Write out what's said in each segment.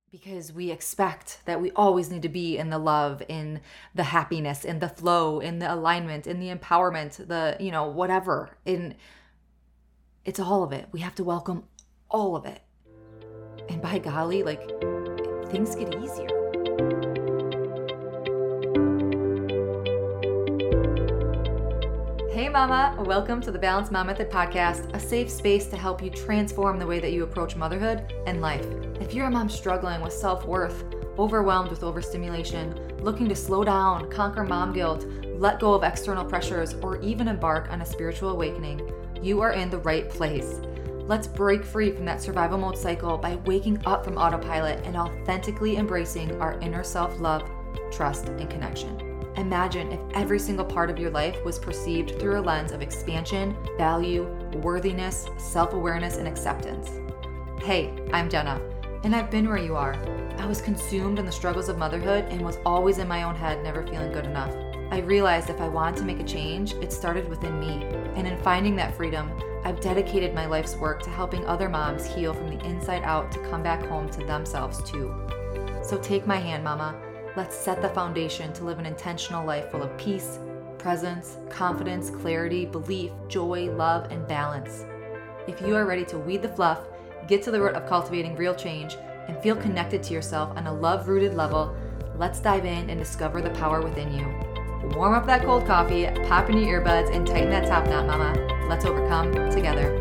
because we expect that we always need to be in the love, in the happiness, in the flow, in the alignment, in the empowerment, whatever. It's all of it. We have to welcome all of it. And by golly, things get easier. Hey mama, welcome to the Balanced Mom Method podcast, a safe space to help you transform the way that you approach motherhood and life. If you're a mom struggling with self-worth, overwhelmed with overstimulation, looking to slow down, conquer mom guilt, let go of external pressures, or even embark on a spiritual awakening, you are in the right place. Let's break free from that survival mode cycle by waking up from autopilot and authentically embracing our inner self-love, trust, and connection. Imagine if every single part of your life was perceived through a lens of expansion, value, worthiness, self-awareness, and acceptance. Hey, I'm Jenna, and I've been where you are. I was consumed in the struggles of motherhood and was always in my own head, never feeling good enough. I realized if I wanted to make a change, it started within me. And in finding that freedom, I've dedicated my life's work to helping other moms heal from the inside out to come back home to themselves too. So take my hand, mama. Let's set the foundation to live an intentional life full of peace, presence, confidence, clarity, belief, joy, love, and balance. If you are ready to weed the fluff, get to the root of cultivating real change, and feel connected to yourself on a love-rooted level, let's dive in and discover the power within you. Warm up that cold coffee, pop in your earbuds, and tighten that top knot, mama. Let's overcome together.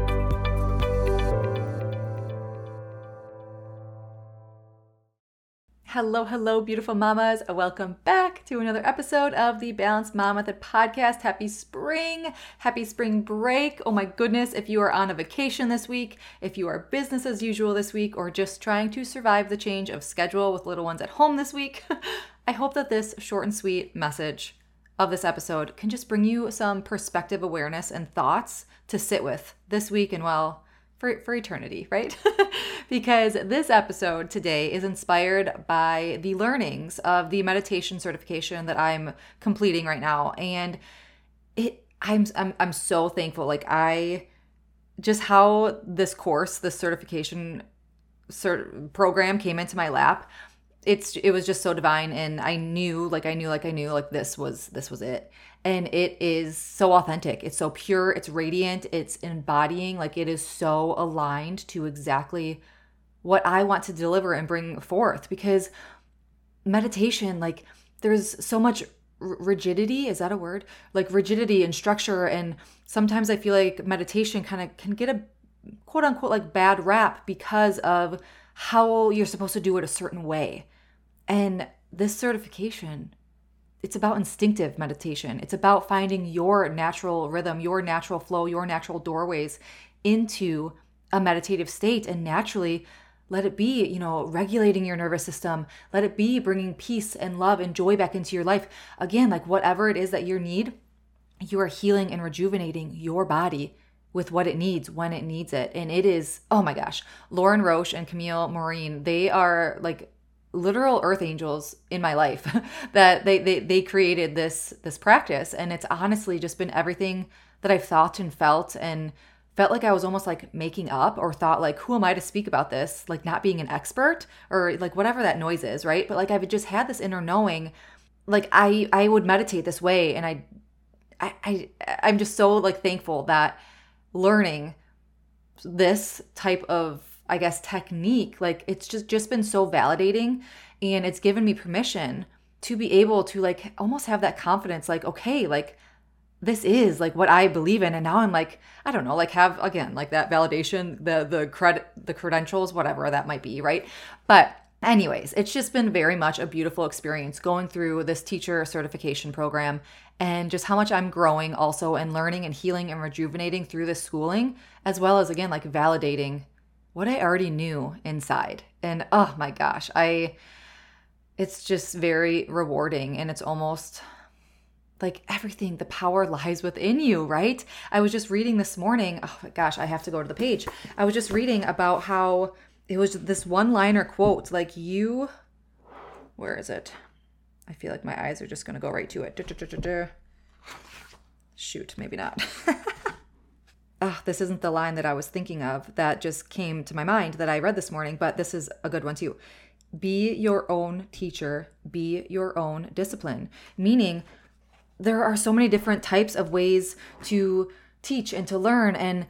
Hello, beautiful mamas. Welcome back to another episode of the Balanced Mom Method podcast. Happy spring break. Oh my goodness, if you are on a vacation this week, if you are business as usual this week, or just trying to survive the change of schedule with little ones at home this week, I hope that this short and sweet message of this episode can just bring you some perspective, awareness, and thoughts to sit with this week and for eternity, right? Because this episode today is inspired by the learnings of the meditation certification that I'm completing right now. And I'm so thankful. How this course, this certification program came into my lap. It was just so divine, and I knew this was it. And it is so authentic. It's so pure. It's radiant. It's embodying. It is so aligned to exactly what I want to deliver and bring forth. Because meditation, there's so much rigidity. Is that a word? Rigidity and structure. And sometimes I feel like meditation can get a quote unquote bad rap because of how you're supposed to do it a certain way. And this certification, it's about instinctive meditation. It's about finding your natural rhythm, your natural flow, your natural doorways into a meditative state, and naturally let it be, regulating your nervous system. Let it be bringing peace and love and joy back into your life. Again, whatever it is that you need, you are healing and rejuvenating your body with what it needs when it needs it. And it is, oh my gosh, Lauren Roche and Camille Maureen, they are literal earth angels in my life that they created this practice. And it's honestly just been everything that I've thought and felt like I was almost making up, or thought who am I to speak about this? Not being an expert, or whatever that noise is, right? But I've just had this inner knowing, I would meditate this way. And I'm just so thankful that learning this type of, I guess, technique, it's just been so validating, and it's given me permission to be able to almost have that confidence, okay, this is what I believe in. And now I'm I don't know, have again, that validation, the credentials, whatever that might be, right? But anyways, it's just been very much a beautiful experience going through this teacher certification program, and just how much I'm growing also, and learning and healing and rejuvenating through this schooling, as well as again, validating what I already knew inside. And oh my gosh, it's just very rewarding, and it's almost everything, the power lies within you, right? I was just reading this morning, oh my gosh, I have to go to the page. I was just reading about how it was this one-liner quote, where is it? I feel like my eyes are just going to go right to it. Shoot, maybe not. This isn't the line that I was thinking of that just came to my mind that I read this morning, but this is a good one too. Be your own teacher, be your own discipline. Meaning, there are so many different types of ways to teach and to learn, and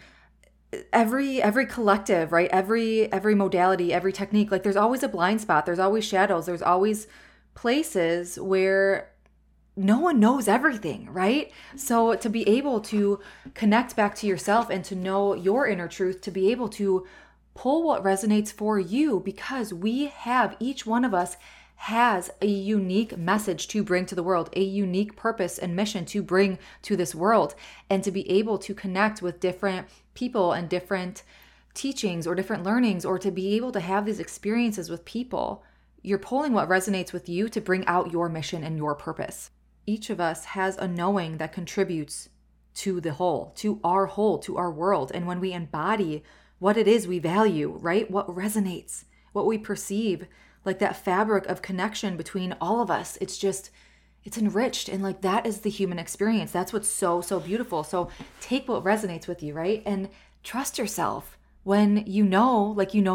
every collective, right? Every modality, every technique, like there's always a blind spot, there's always shadows, there's always places where no one knows everything, right? So to be able to connect back to yourself and to know your inner truth, to be able to pull what resonates for you, because each one of us has a unique message to bring to the world, a unique purpose and mission to bring to this world, and to be able to connect with different people and different teachings or different learnings, or to be able to have these experiences with people. You're pulling what resonates with you to bring out your mission and your purpose. Each of us has a knowing that contributes to the whole, to our world. And when we embody what it is we value, right? What resonates, what we perceive, like that fabric of connection between all of us, it's enriched. And like that is the human experience. That's what's so, so beautiful. So take what resonates with you, right? And trust yourself when you know.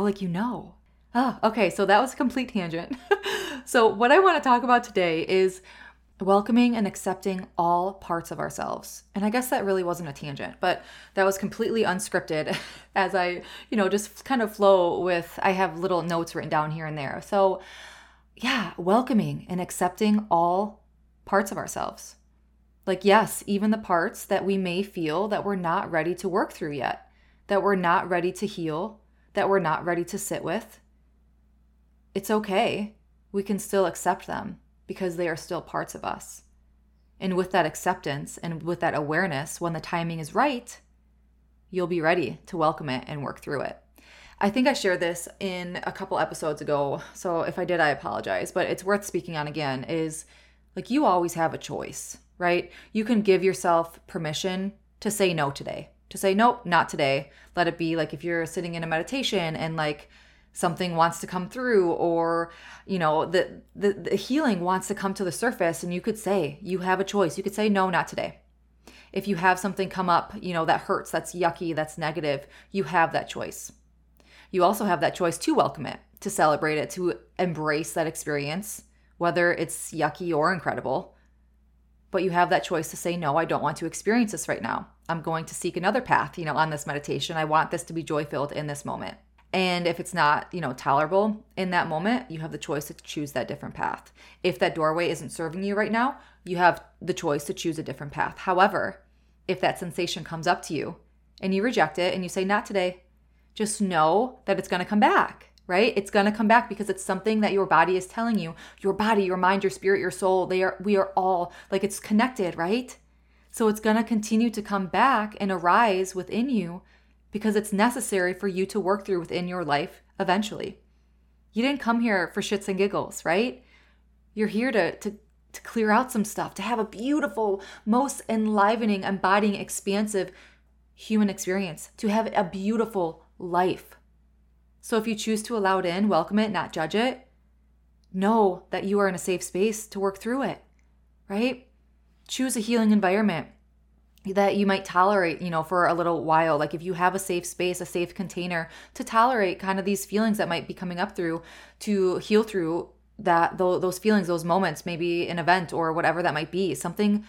Oh, okay. So that was a complete tangent. So what I want to talk about today is welcoming and accepting all parts of ourselves. And I guess that really wasn't a tangent, but that was completely unscripted as I, just kind of flow with, I have little notes written down here and there. So yeah, welcoming and accepting all parts of ourselves. Like, yes, even the parts that we may feel that we're not ready to work through yet, that we're not ready to heal, that we're not ready to sit with. It's okay. We can still accept them, because they are still parts of us. And with that acceptance and with that awareness, when the timing is right, you'll be ready to welcome it and work through it. I think I shared this in a couple episodes ago, so if I did, I apologize, but it's worth speaking on again, is like you always have a choice, right? You can give yourself permission to say no today, to say, nope, not today. Let it be. Like if you're sitting in a meditation and like something wants to come through, or the healing wants to come to the surface, and you could say, you have a choice. You could say, no, not today. If you have something come up, that hurts, that's yucky, that's negative, you have that choice. You also have that choice to welcome it, to celebrate it, to embrace that experience, whether it's yucky or incredible. But you have that choice to say, no, I don't want to experience this right now. I'm going to seek another path, on this meditation. I want this to be joy-filled in this moment. And if it's not, tolerable in that moment, you have the choice to choose that different path. If that doorway isn't serving you right now, you have the choice to choose a different path. However, if that sensation comes up to you and you reject it and you say, not today, just know that it's going to come back, right? It's going to come back because it's something that your body is telling you. Your body, your mind, your spirit, your soul, we are all like, it's connected, right? So it's going to continue to come back and arise within you, because it's necessary for you to work through within your life eventually. You didn't come here for shits and giggles, right? You're here to clear out some stuff, to have a beautiful, most enlivening, embodying, expansive human experience, to have a beautiful life. So if you choose to allow it in, welcome it, not judge it, know that you are in a safe space to work through it, right? Choose a healing environment that you might tolerate, for a little while. Like if you have a safe space, a safe container to tolerate kind of these feelings that might be coming up through, to heal through those feelings, those moments, maybe an event or whatever that might be, something,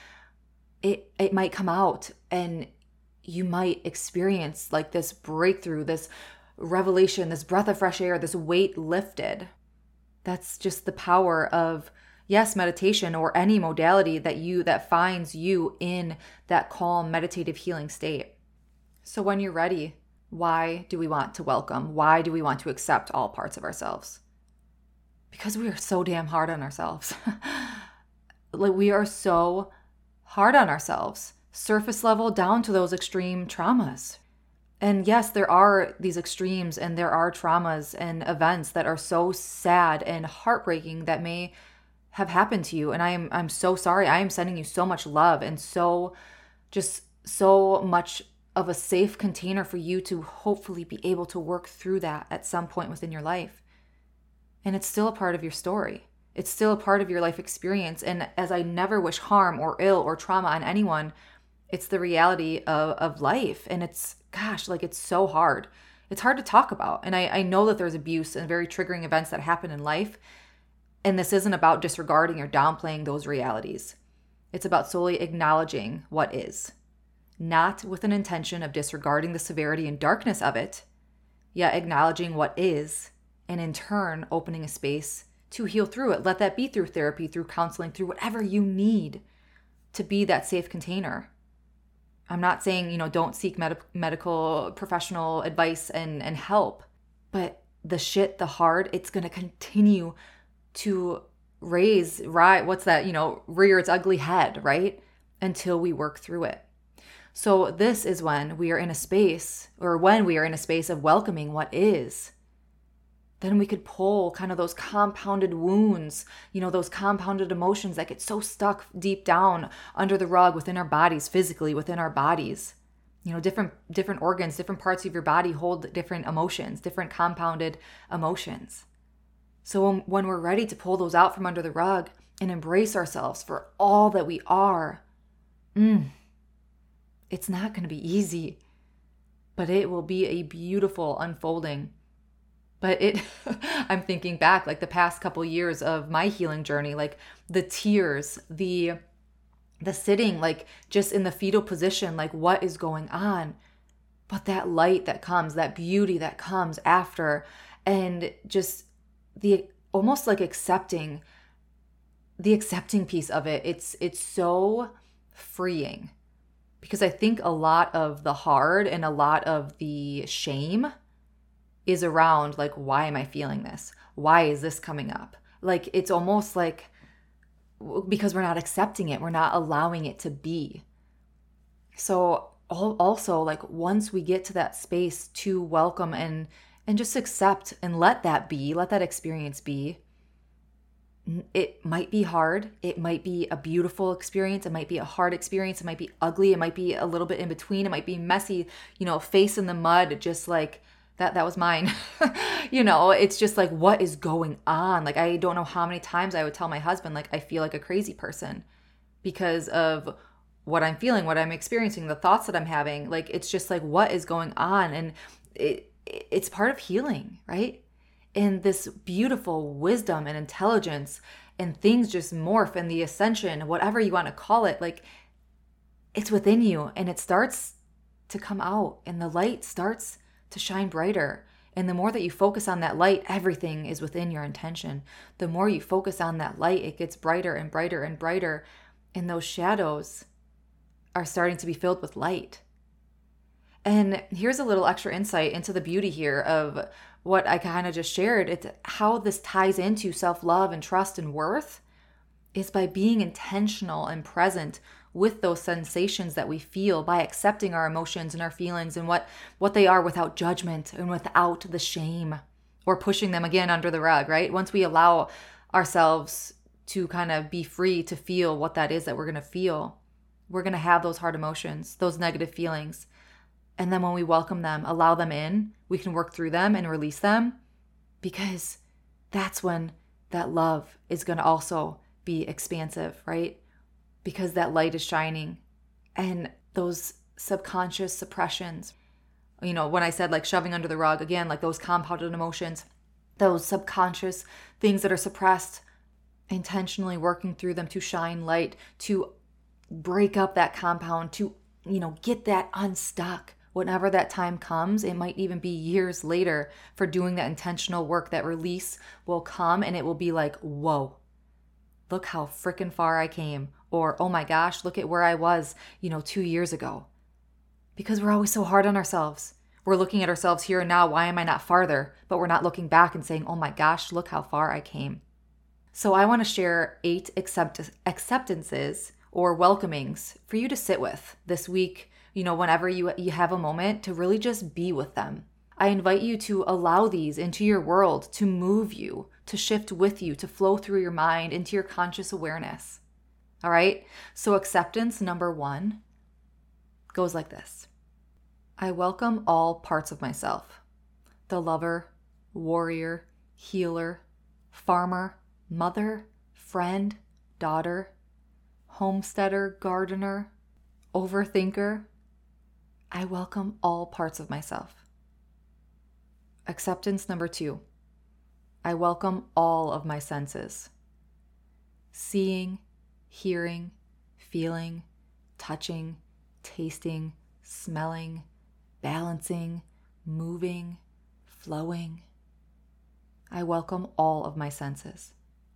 it might come out and you might experience like this breakthrough, this revelation, this breath of fresh air, this weight lifted. That's just the power of, yes, meditation or any modality that finds you in that calm, meditative, healing state. So when you're ready, why do we want to welcome? Why do we want to accept all parts of ourselves? Because we are so damn hard on ourselves. Like we are so hard on ourselves, surface level down to those extreme traumas. And yes, there are these extremes and there are traumas and events that are so sad and heartbreaking that may have happened to you. And I'm so sorry. I am sending you so much love and so much of a safe container for you to hopefully be able to work through that at some point within your life. And it's still a part of your story. It's still a part of your life experience. And as I never wish harm or ill or trauma on anyone, it's the reality of life. And it's, gosh, like it's so hard. It's hard to talk about. And I know that there's abuse and very triggering events that happen in life. And this isn't about disregarding or downplaying those realities. It's about solely acknowledging what is, not with an intention of disregarding the severity and darkness of it, yet acknowledging what is, and in turn, opening a space to heal through it. Let that be through therapy, through counseling, through whatever you need to be that safe container. I'm not saying, don't seek medical professional advice and help, but the hard, it's going to continue to rear its ugly head, right? Until we work through it. So this is when we are in a space of welcoming what is. Then we could pull kind of those compounded wounds, those compounded emotions that get so stuck deep down under the rug within our bodies, physically within our bodies. Different organs, different parts of your body hold different emotions, different compounded emotions. So when we're ready to pull those out from under the rug and embrace ourselves for all that we are, it's not going to be easy, but it will be a beautiful unfolding. But I'm thinking back, like the past couple years of my healing journey, like the tears, the sitting, like just in the fetal position, like what is going on? But that light that comes, that beauty that comes after, and just the almost like accepting piece of it. It's so freeing, because I think a lot of the hard and a lot of the shame is around like, why am I feeling this? Why is this coming up? Like, it's almost like because we're not accepting it, we're not allowing it to be. So also, like, once we get to that space to welcome and just accept and let that experience be, it might be hard. It might be a beautiful experience. It might be a hard experience. It might be ugly. It might be a little bit in between. It might be messy, face in the mud, just like that was mine. It's just like, what is going on? Like, I don't know how many times I would tell my husband, like, I feel like a crazy person because of what I'm feeling, what I'm experiencing, the thoughts that I'm having. Like, it's just like, what is going on? And it's part of healing, right? And this beautiful wisdom and intelligence and things just morph, and the ascension, whatever you want to call it, like, it's within you, and it starts to come out, and the light starts to shine brighter. And the more that you focus on that light, everything is within your intention. The more you focus on that light, it gets brighter and brighter and brighter, and those shadows are starting to be filled with light. And here's a little extra insight into the beauty here of what I kind of just shared. It's how this ties into self-love and trust and worth is by being intentional and present with those sensations that we feel, by accepting our emotions and our feelings and what they are without judgment and without the shame or pushing them again under the rug, right? Once we allow ourselves to kind of be free to feel what that is that we're going to feel, we're going to have those hard emotions, those negative feelings. And then when we welcome them, allow them in, we can work through them and release them, because that's when that love is going to also be expansive, right? Because that light is shining, and those subconscious suppressions, when I said like shoving under the rug, again, like those compounded emotions, those subconscious things that are suppressed, intentionally working through them to shine light, to break up that compound, to, get that unstuck. Whenever that time comes, it might even be years later for doing that intentional work, that release will come, and it will be like, whoa, look how freaking far I came. Or, oh my gosh, look at where I was, 2 years ago. Because we're always so hard on ourselves. We're looking at ourselves here and now. Why am I not farther? But we're not looking back and saying, oh my gosh, look how far I came. So I want to share 8 acceptances or welcomings for you to sit with this week, whenever you have a moment to really just be with them. I invite you to allow these into your world, to move you, to shift with you, to flow through your mind into your conscious awareness. All right? So acceptance number 1 goes like this. I welcome all parts of myself. The lover, warrior, healer, farmer, mother, friend, daughter, homesteader, gardener, overthinker. I welcome all parts of myself. Acceptance number 2. I welcome all of my senses. Seeing, hearing, feeling, touching, tasting, smelling, balancing, moving, flowing. I welcome all of my senses.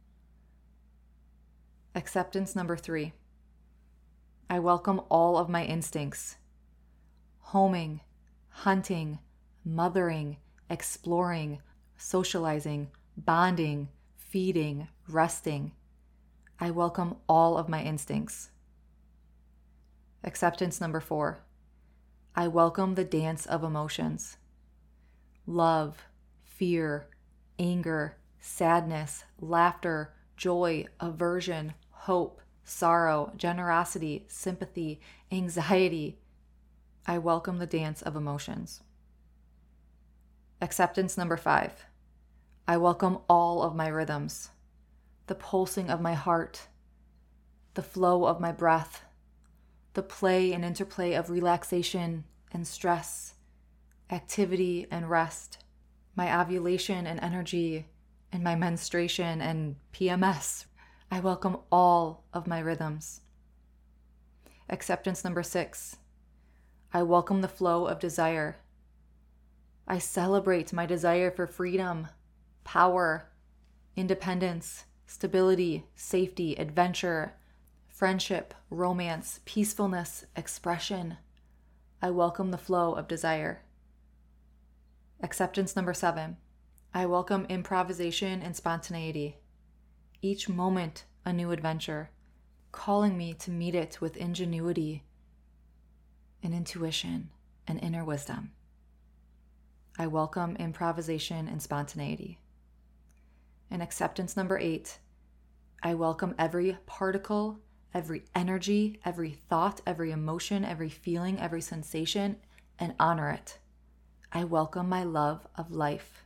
Acceptance number 3. I welcome all of my instincts. Homing, hunting, mothering, exploring, socializing, bonding, feeding, resting. I welcome all of my instincts. Acceptance number 4. I welcome the dance of emotions. Love, fear, anger, sadness, laughter, joy, aversion, hope, sorrow, generosity, sympathy, anxiety. I welcome the dance of emotions. Acceptance number 5. I welcome all of my rhythms. The pulsing of my heart, the flow of my breath, the play and interplay of relaxation and stress, activity and rest, my ovulation and energy, and my menstruation and PMS. I welcome all of my rhythms. Acceptance number 6. I welcome the flow of desire. I celebrate my desire for freedom, power, independence, stability, safety, adventure, friendship, romance, peacefulness, expression. I welcome the flow of desire. Acceptance number 7. I welcome improvisation and spontaneity. Each moment a new adventure, calling me to meet it with ingenuity and intuition and inner wisdom. I welcome improvisation and spontaneity. And acceptance number 8. I welcome every particle, every energy, every thought, every emotion, every feeling, every sensation, and honor it. I welcome my love of life.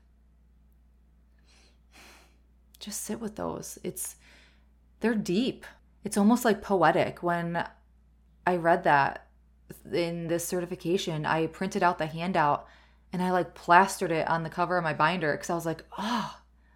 Just sit with those. They're deep. It's almost like poetic. When I read that in this certification, I printed out the handout and I plastered it on the cover of my binder because I was like, oh,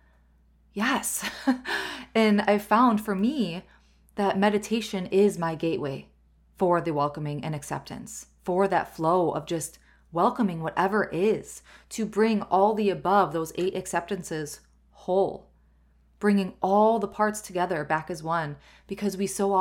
yes. And I found for me that meditation is my gateway for the welcoming and acceptance, for that flow of just welcoming whatever is, to bring all the above, those 8 acceptances, whole, bringing all the parts together back as one, because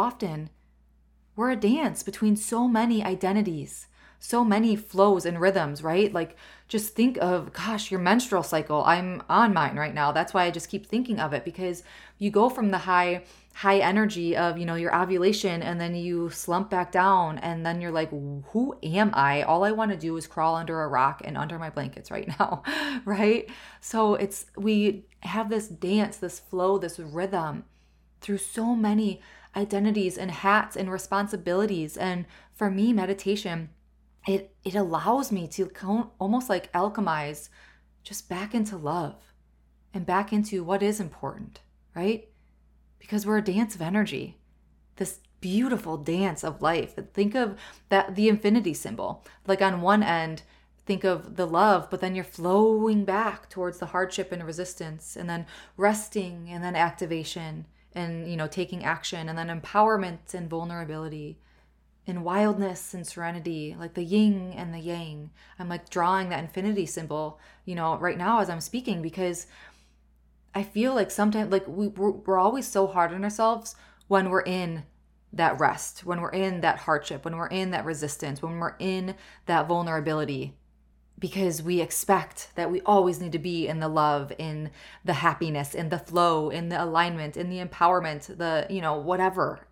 we're a dance between so many identities, so many flows and rhythms, right? Just think of, gosh, your menstrual cycle. I'm on mine right now. That's why I just keep thinking of it, because you go from the high energy of, your ovulation, and then you slump back down, and then you're like, who am I? All I want to do is crawl under a rock and under my blankets right now, right? So we have this dance, this flow, this rhythm through so many identities and hats and responsibilities. And for me, meditation, it allows me to almost alchemize just back into love and back into what is important, right? Because we're a dance of energy, this beautiful dance of life. Think of that, the infinity symbol. On one end, think of the love, but then you're flowing back towards the hardship and resistance, and then resting, and then activation, and taking action, and then empowerment and vulnerability, and wildness and serenity, like the yin and the yang. I'm drawing that infinity symbol, right now as I'm speaking, because I feel sometimes we're always so hard on ourselves when we're in that rest, when we're in that hardship, when we're in that resistance, when we're in that vulnerability, because we expect that we always need to be in the love, in the happiness, in the flow, in the alignment, in the empowerment, the, whatever.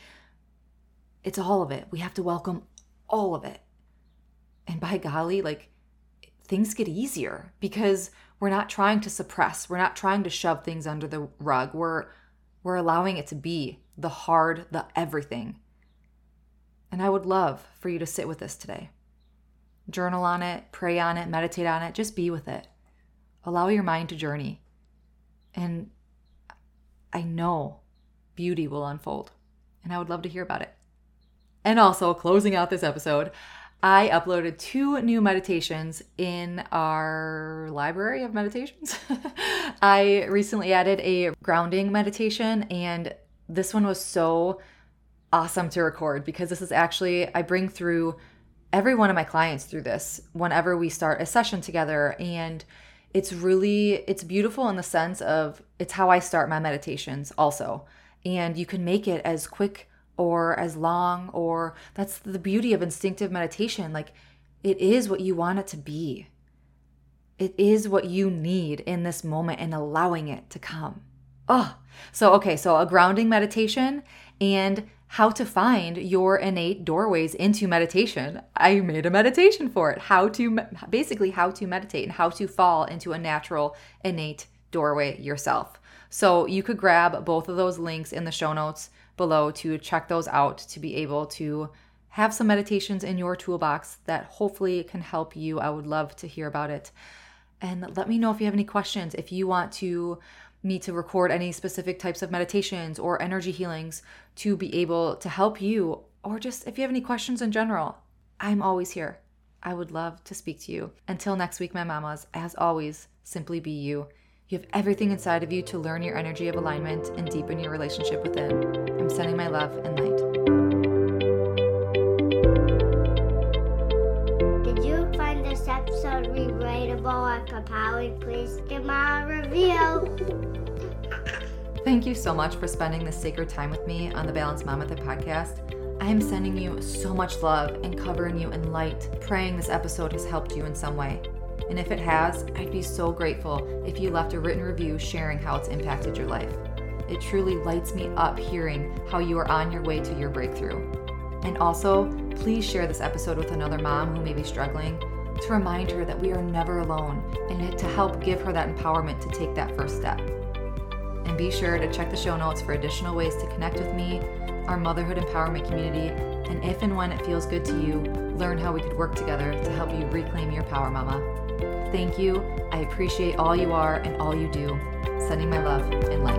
It's all of it. We have to welcome all of it. And by golly, things get easier because we're not trying to suppress. We're not trying to shove things under the rug. We're allowing it to be the hard, the everything. And I would love for you to sit with this today. Journal on it, pray on it, meditate on it, just be with it. Allow your mind to journey. And I know beauty will unfold. And I would love to hear about it. And also, closing out this episode, I uploaded 2 new meditations in our library of meditations. I recently added a grounding meditation, and this one was so awesome to record because this is actually, I bring through every one of my clients through this whenever we start a session together. And it's beautiful in the sense of it's how I start my meditations also. And you can make it as quick or as long, or that's the beauty of instinctive meditation. Like, it is what you want it to be. It is what you need in this moment and allowing it to come. So a grounding meditation and how to find your innate doorways into meditation. I made a meditation for it. How to meditate and how to fall into a natural innate doorway yourself. So you could grab both of those links in the show notes below to check those out, to be able to have some meditations in your toolbox that hopefully can help you. I would love to hear about it. And let me know if you have any questions. If you want me to record any specific types of meditations or energy healings to be able to help you, or just if you have any questions in general, I'm always here. I would love to speak to you. Until next week, my mamas, as always, simply be you. You have everything inside of you to learn your energy of alignment and deepen your relationship within. I'm sending my love and light. Did you find this episode relatable or compelling? Please give my review. Thank you so much for spending this sacred time with me on the Balanced Mom Method podcast. I am sending you so much love and covering you in light, praying this episode has helped you in some way. And if it has, I'd be so grateful if you left a written review sharing how it's impacted your life. It truly lights me up hearing how you are on your way to your breakthrough. And also, please share this episode with another mom who may be struggling, to remind her that we are never alone and to help give her that empowerment to take that first step. And be sure to check the show notes for additional ways to connect with me, our motherhood empowerment community, and if and when it feels good to you, learn how we could work together to help you reclaim your power, mama. Thank you. I appreciate all you are and all you do. Sending my love and light.